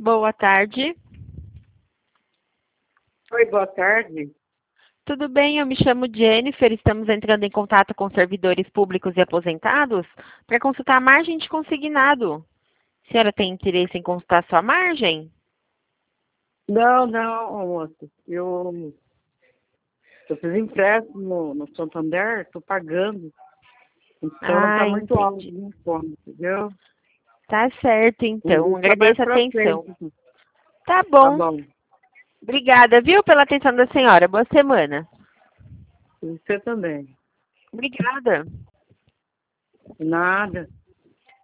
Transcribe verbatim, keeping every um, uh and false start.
Boa tarde. Oi, boa tarde. Tudo bem? Eu me chamo Jennifer. Estamos entrando em contato com servidores públicos e aposentados para consultar a margem de consignado. A senhora tem interesse em consultar sua margem? Não, não, moço. Eu, eu fiz empréstimo no, no Santander, estou pagando. Então está Ah, muito alto entendi. o informe, entendeu? Tá certo, Um então. dia mais Agradeço a para atenção. frente. Tá Tá bom. bom. Obrigada, viu, pela atenção da senhora. Boa semana. Você também. Obrigada. Nada.